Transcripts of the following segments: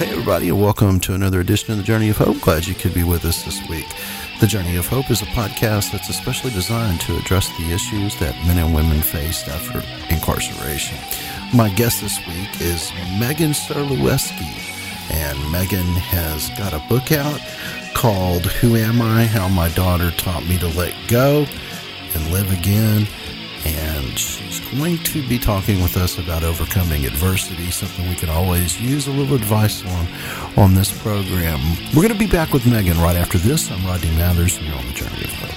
Hey everybody, and welcome to another edition of The Journey of Hope. Glad you could be with us this week. The Journey of Hope is a podcast that's especially designed to address the issues that men and women face after incarceration. My guest this week is Megan Serleweski, and Megan has got a book out called Who Am I? How My Daughter Taught Me to Let Go and Live Again. And she's going to be talking with us about overcoming adversity, something we can always use a little advice on this program. We're going to be back with Megan right after this. I'm Rodney Mathers, and you're on The Journey of Hope.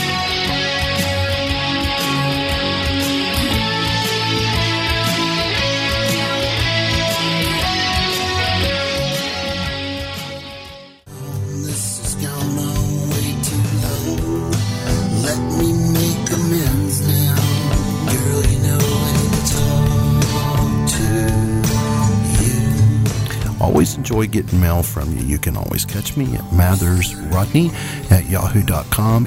Always enjoy getting mail from you. You can always catch me at mathersrodney@yahoo.com,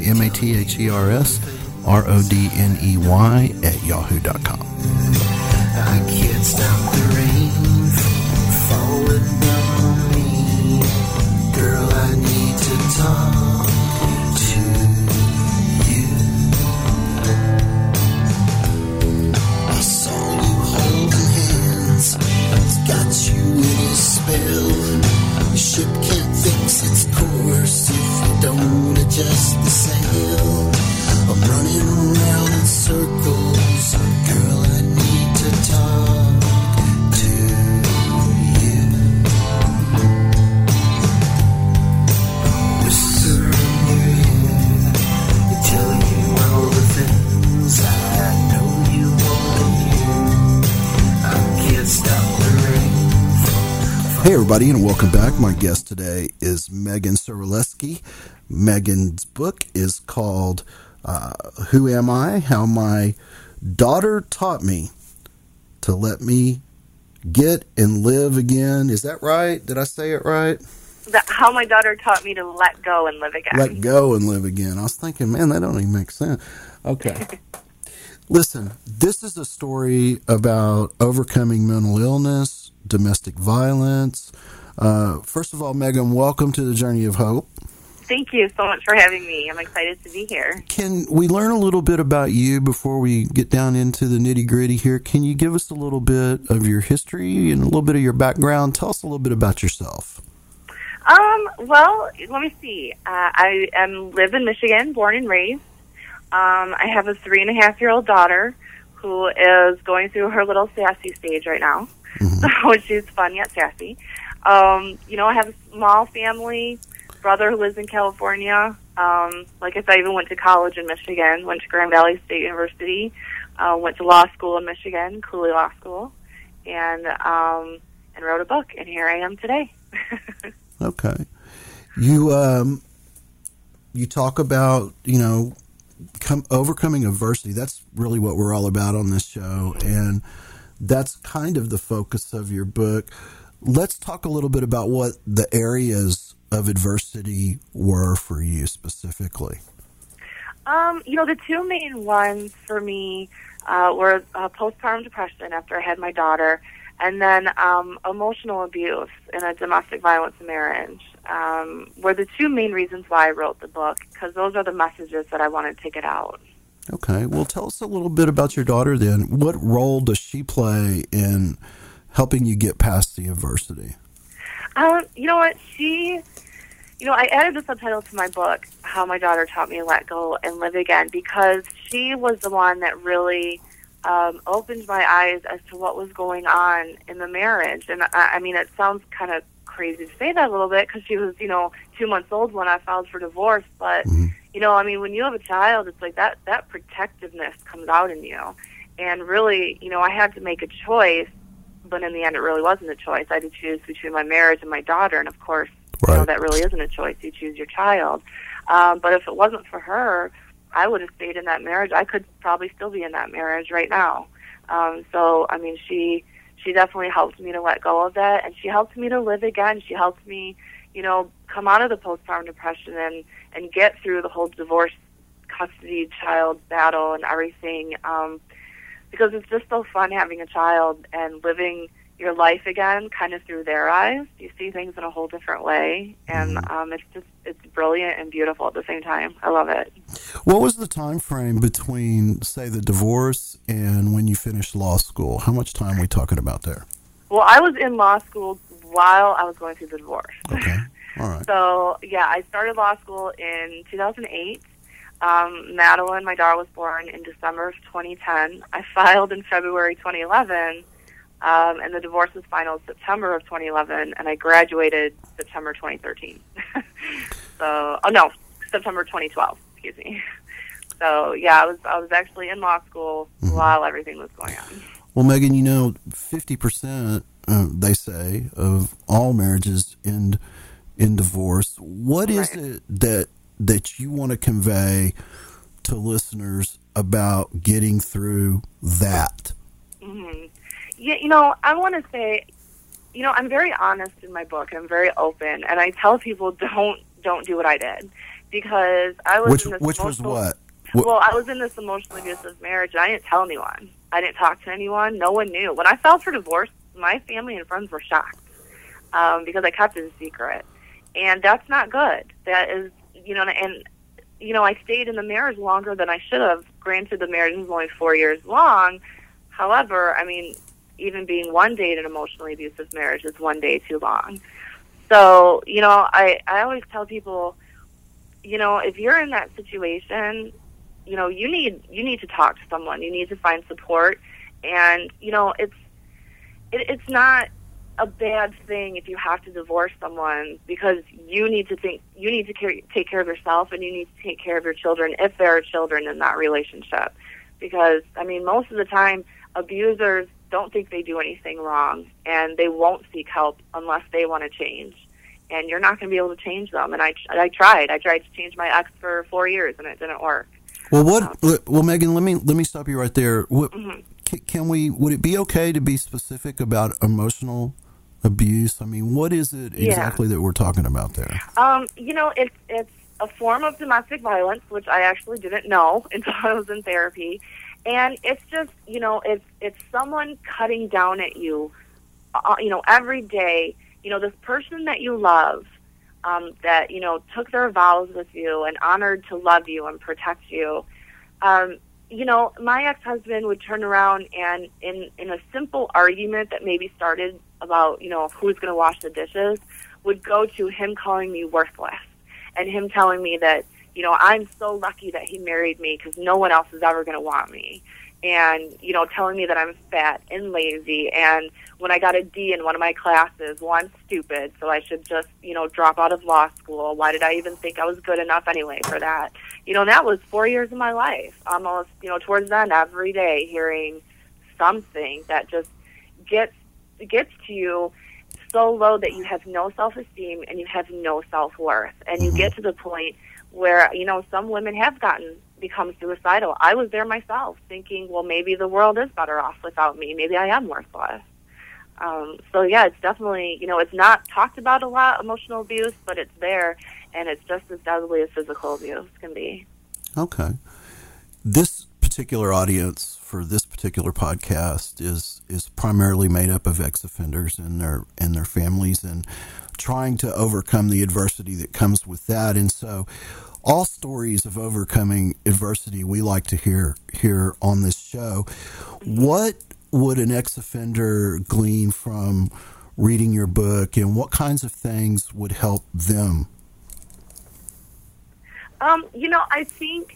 MATHERSRODNEY@yahoo.com. I can't stop the rain from falling down on me. Girl, I need to talk to you. I saw you holding hands. He's got you in his spell. The ship can't fix its course if you don't adjust the sail. I'm running around in circles. Girl, I need to talk to you. Whisper in your ear to tell you all the things I know you want to hear. I can't stop the rain. Hey everybody, and welcome back. My guest today is Megan Serleweski. Megan's book is called Who Am I? How My Daughter Taught Me to Let Me Get and Live Again. Is that right? Did I say it right? How My Daughter Taught Me to Let Go and Live Again. Let go and live again. I was thinking, man, that don't even make sense. Okay. Listen, this is a story about overcoming mental illness, domestic violence. First of all, Megan, welcome to The Journey of Hope. Thank you so much for having me. I'm excited to be here. Can we learn a little bit about you before we get down into the nitty-gritty here? Can you give us a little bit of your history and a little bit of your background? Tell us a little bit about yourself. Well, let me see. I live in Michigan, born and raised. I have a 3.5-year-old daughter who is going through her little sassy stage right now. Mm-hmm. So she's fun yet sassy. I have a small family, brother who lives in California. Like I said, I even went to college in Michigan, went to Grand Valley State University, went to law school in Michigan, Cooley Law School, and wrote a book, and here I am today. Okay. You talk about, overcoming adversity. That's really what we're all about on this show, and that's kind of the focus of your book. Let's talk a little bit about what the areas of adversity were for you specifically. The two main ones for me were postpartum depression after I had my daughter, and then emotional abuse in a domestic violence marriage were the two main reasons why I wrote the book, because those are the messages that I wanted to get out. Okay. Well, tell us a little bit about your daughter then. What role does she play in helping you get past the adversity? You know what? I added the subtitle to my book, How My Daughter Taught Me to Let Go and Live Again, because she was the one that really opened my eyes as to what was going on in the marriage. And it sounds kind of crazy to say that a little bit, because she was, 2 months old when I filed for divorce. But, when you have a child, it's like that protectiveness comes out in you. And really, I had to make a choice, but in the end, it really wasn't a choice. I had to choose between my marriage and my daughter. And of course, right. That really isn't a choice. You choose your child. But if it wasn't for her, I would have stayed in that marriage. I could probably still be in that marriage right now. She definitely helped me to let go of that, and she helped me to live again. She helped me, come out of the postpartum depression and get through the whole divorce, custody, child battle and everything, because it's just so fun having a child and living, your life again, kind of through their eyes. You see things in a whole different way, and it's brilliant and beautiful at the same time. I love it. What was the time frame between, say, the divorce and when you finished law school? How much time are we talking about there? Well, I was in law school while I was going through the divorce. Okay, all right. So, yeah, I started law school in 2008. Madeline, my daughter, was born in December of 2010. I filed in February 2011, and the divorce was final September of 2011, and I graduated September 2013. September 2012, excuse me. So, yeah, I was actually in law school while everything was going on. Well, Megan, 50%, they say, of all marriages end in divorce. What is it that you want to convey to listeners about getting through that? Mm-hmm. Yeah, I want to say, I'm very honest in my book, and I'm very open, and I tell people don't do what I did, because I was in this which was what? Well, I was in this emotionally abusive marriage, and I didn't tell anyone. I didn't talk to anyone. No one knew. When I filed for divorce, my family and friends were shocked because I kept it a secret, and that's not good. That is, I stayed in the marriage longer than I should have. Granted, the marriage was only 4 years long. However, even being one day in an emotionally abusive marriage is one day too long. So, I always tell people, if you're in that situation, you need to talk to someone. You need to find support, and it's not a bad thing if you have to divorce someone, because you need to take care of yourself, and you need to take care of your children if there are children in that relationship. Because most of the time, abusers don't think they do anything wrong, and they won't seek help unless they want to change. And you're not going to be able to change them. And I tried to change my ex for 4 years, and it didn't work. Well, well, Megan, let me stop you right there. Would it be okay to be specific about emotional abuse? What is it exactly that we're talking about there? It's a form of domestic violence, which I actually didn't know until I was in therapy. And it's just, it's someone cutting down at you, every day. This person that you love, that, took their vows with you and honored to love you and protect you. My ex-husband would turn around and in a simple argument that maybe started about, who's going to wash the dishes, would go to him calling me worthless, and him telling me that, I'm so lucky that he married me because no one else is ever going to want me. And, telling me that I'm fat and lazy, and when I got a D in one of my classes, well, I'm stupid, so I should just, drop out of law school. Why did I even think I was good enough anyway for that? That was 4 years of my life, almost, towards the end, every day, hearing something that just gets to you so low that you have no self-esteem and you have no self-worth. And you get to the point where, some women have become suicidal. I was there myself, thinking, well, maybe the world is better off without me. Maybe I am worthless. So, yeah, it's definitely, it's not talked about a lot, emotional abuse, but it's there, and it's just as deadly as physical abuse can be. Okay. This particular audience for this particular podcast is primarily made up of ex-offenders and their families, and trying to overcome the adversity that comes with that. And so all stories of overcoming adversity we like to hear here on this show. What would an ex-offender glean from reading your book, and what kinds of things would help them? I think,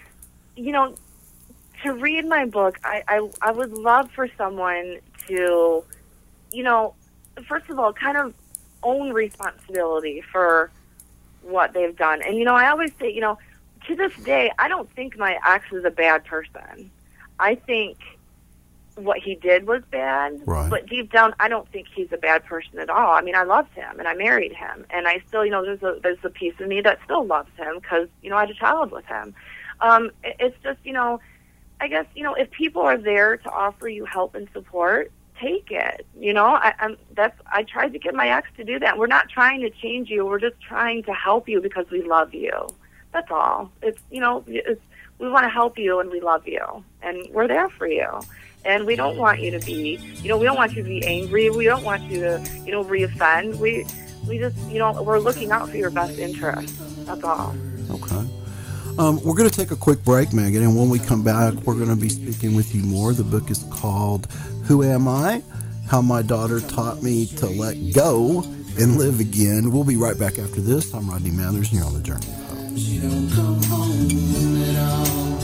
to read my book, I would love for someone to, first of all, kind of own responsibility for what they've done. And, I always say, to this day, I don't think my ex is a bad person. I think what he did was bad, right. But deep down, I don't think he's a bad person at all. I loved him, and I married him, and I still, there's a piece of me that still loves him because, I had a child with him. It's just, I guess, if people are there to offer you help and support, take it. I tried to get my ex to do that. We're not trying to change you. We're just trying to help you because we love you. That's all. We want to help you, and we love you, and we're there for you. And we don't want you to be, we don't want you to be angry. We don't want you to, re-offend. We just, we're looking out for your best interest. That's all. Okay. We're going to take a quick break, Megan, and when we come back, we're going to be speaking with you more. The book is called Who Am I? How My Daughter Taught Me to Let Go and Live Again. We'll be right back after this. I'm Rodney Mathers, and you're on The Journey of Hope. You don't come home at all.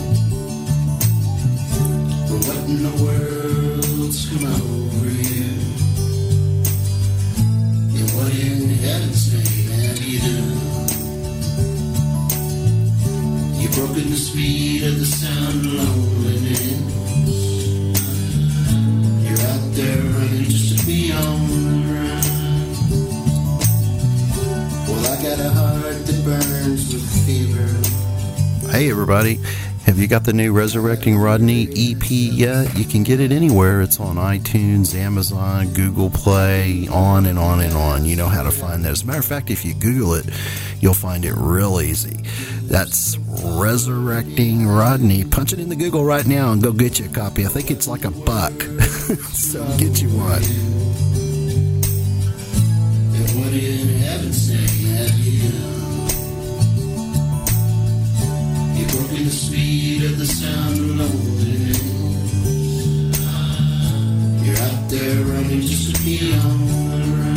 But what in the world's come over you? And what in heaven's name have you done? You've broken the speed of the sound of loneliness. You're out there running just to be on the run. Well, I got a heart that burns with fever. Hey, everybody. Have you got the new Resurrecting Rodney EP yet? You can get it anywhere. It's on iTunes, Amazon, Google Play, on and on and on. You know how to find that. As a matter of fact, if you Google it, you'll find it real easy. That's Resurrecting Rodney. Punch it in the Google right now and go get you a copy. I think it's like $1. So get you one. And what in heaven's name have you done? You've broken the speed of the sound of loneliness. You're out there running just to be on the run.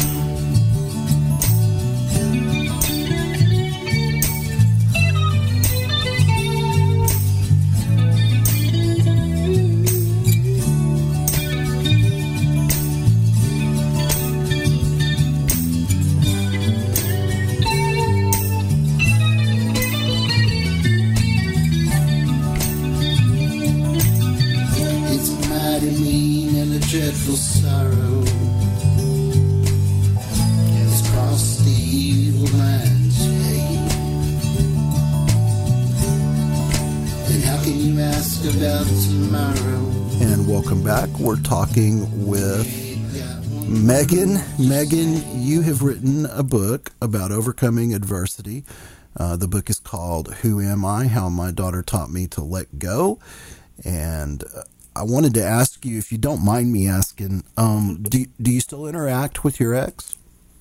Dreadful sorrow has crossed the evil landscape. And how can you ask about tomorrow? And welcome back. We're talking with Megan. Megan, you have written a book about overcoming adversity. The book is called Who Am I? How My Daughter Taught Me to Let Go. And I wanted to ask you, if you don't mind me asking, do you still interact with your ex?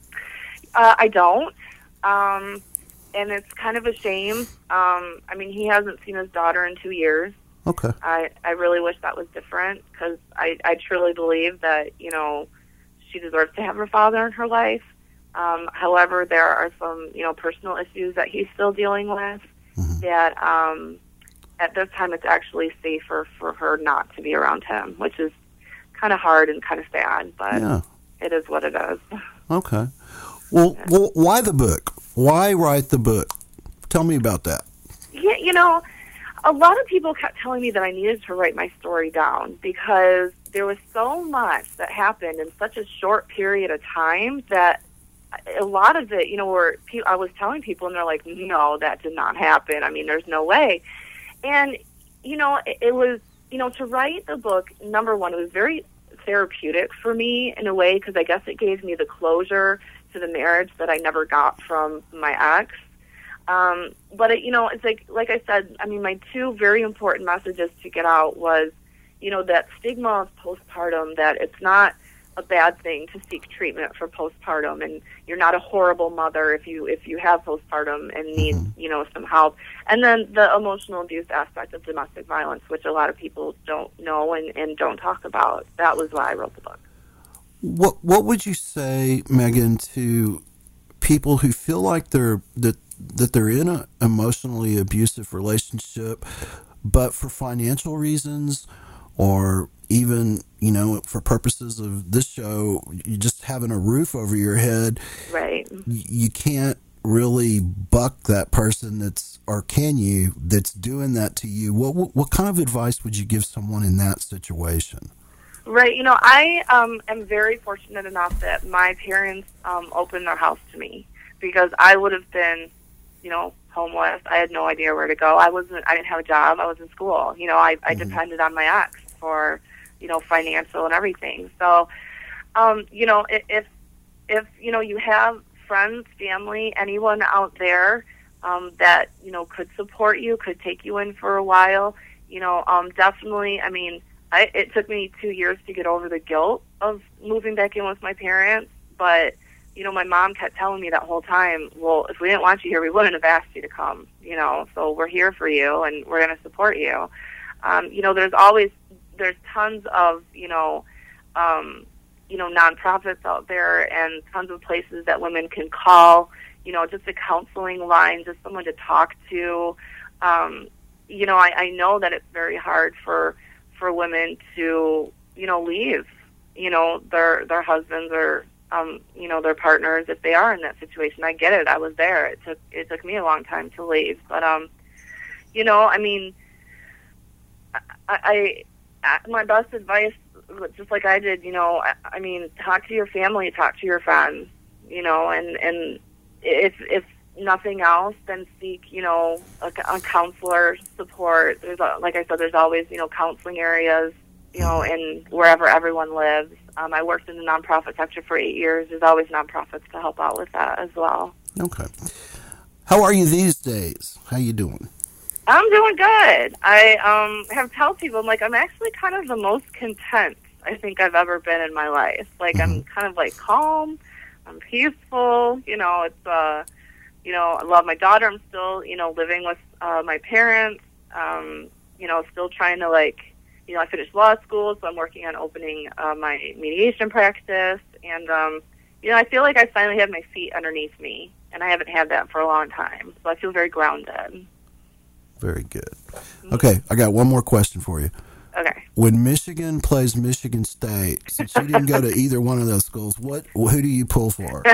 I don't. And it's kind of a shame. He hasn't seen his daughter in 2 years. Okay. I really wish that was different, because I truly believe that, she deserves to have her father in her life. However, there are some, personal issues that he's still dealing with that, at this time, it's actually safer for her not to be around him, which is kind of hard and kind of sad, but It is what it is. Okay. Well, why the book? Why write the book? Tell me about that. Yeah, a lot of people kept telling me that I needed to write my story down, because there was so much that happened in such a short period of time that a lot of it, where I was telling people, and they're like, no, that did not happen. There's no way. And, it was, to write the book, number one, it was very therapeutic for me in a way, because I guess it gave me the closure to the marriage that I never got from my ex. But, it's like I said, my two very important messages to get out was, that stigma of postpartum, that it's not a bad thing to seek treatment for postpartum, and you're not a horrible mother if you have postpartum and need some help. And then the emotional abuse aspect of domestic violence, which a lot of people don't know and don't talk about. That was why I wrote the book. What would you say, Megan, to people who feel like they're in an emotionally abusive relationship, but for financial reasons, or even, for purposes of this show, you just having a roof over your head, right? You can't really buck that person that's doing that to you. What kind of advice would you give someone in that situation? Right. I am very fortunate enough that my parents opened their house to me, because I would have been, homeless. I had no idea where to go. I didn't have a job. I was in school. I depended on my ex for, financial and everything. So, if you have friends, family, anyone out there that, could support you, could take you in for a while, definitely, it took me 2 years to get over the guilt of moving back in with my parents, but, you know, my mom kept telling me that whole time, well, if we didn't want you here, we wouldn't have asked you to come, you know, so we're here for you and we're going to support you. You know, there's tons of, nonprofits out there and tons of places that women can call, you know, just a counseling line, just someone to talk to. You know, I know that it's very hard for women to, you know, leave, you know, their husbands or, you know, their partners if they are in that situation. I get it. I was there. It took me a long time to leave. But, you know, I mean, I my best advice, just like I did, you know, I mean, talk to your family, talk to your friends, you know, and if nothing else, then seek, you know, a counselor support. There's, like I said, there's always, you know, counseling areas, you know, in wherever everyone lives. I worked in the nonprofit sector for 8 years. There's always nonprofits to help out with that as well. Okay. How are you these days? How you doing? I'm doing good. I have told people, I'm like, I'm actually kind of the most content I think I've ever been in my life. Like, I'm kind of like calm, I'm peaceful, you know, it's, you know, I love my daughter. I'm still, you know, living with my parents, you know, still trying to, like, you know, I finished law school, so I'm working on opening my mediation practice. And, you know, I feel like I finally have my feet underneath me, and I haven't had that for a long time. So I feel very grounded. Very good. Okay, I got one more question for you. Okay. When Michigan plays Michigan State, since you didn't go to either one of those schools, who do you pull for?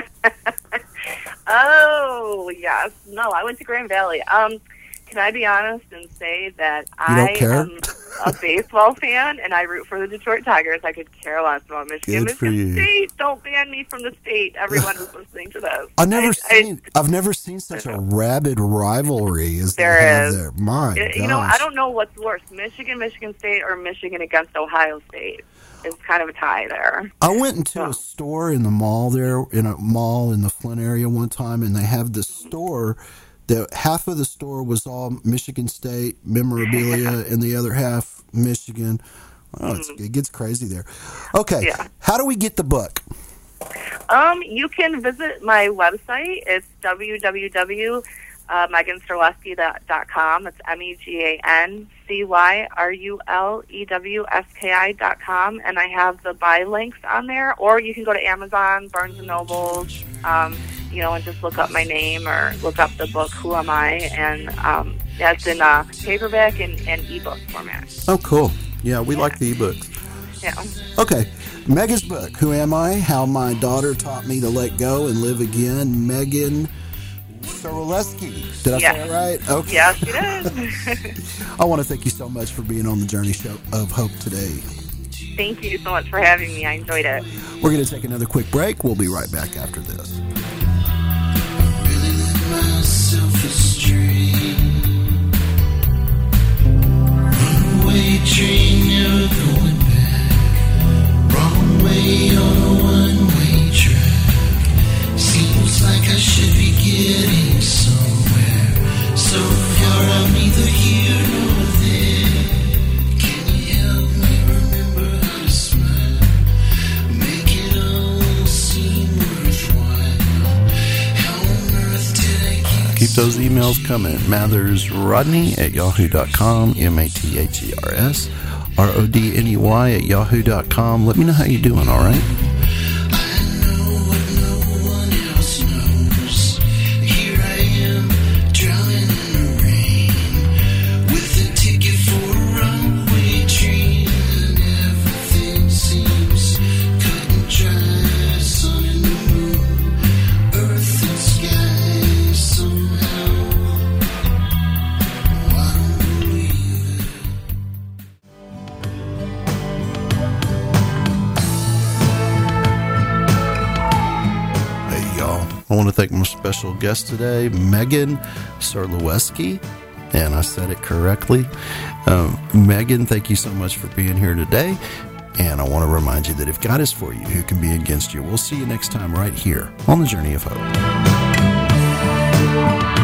Oh, yes. No, I went to Grand Valley. Can I be honest and say that I am a baseball fan and I root for the Detroit Tigers? I could care less about Michigan. Michigan State, don't ban me from the state. Everyone who's listening to this. I've never seen such a rabid rivalry as there is. There. My gosh. You know, I don't know what's worse, Michigan State, or Michigan against Ohio State. It's kind of a tie there. I went into a store in the mall there, in a mall in the Flint area one time, and they have this store that half of the store was all Michigan State memorabilia and the other half Michigan. Oh, it gets crazy there. Okay, How do we get the book? You can visit my website. It's www.meganstrelewski.com. It's MEGANCYRULEWSKI.com, and I have the buy links on there. Or you can go to Amazon, Barnes and Nobles, you know, and just look up my name or look up the book, Who Am I? And it's in paperback and ebook format. Oh, cool. Yeah, we like the ebooks. Yeah. Okay. Megan's book, Who Am I? How My Daughter Taught Me to Let Go and Live Again. Megan Strelewski. Did I say that right? Okay. Yes, you did. I want to thank you so much for being on the Journey Show of Hope today. Thank you so much for having me. I enjoyed it. We're going to take another quick break. We'll be right back after this. Really let myself astray. Runaway train, never going back. Wrong way on a one-way track. Seems like I should be getting somewhere. So far I'm neither here nor there. Can you help me remember how to smile? Make it all seem worthwhile. How on earth did I get Keep those emails coming. MathersRodney@yahoo.com. MathersRodney@yahoo.com. Let me know how you're doing, all right? I want to thank my special guest today, Megan Strelewski, and I said it correctly. Megan, thank you so much for being here today, and I want to remind you that if God is for you, who can be against you? We'll see you next time right here on the Journey of Hope.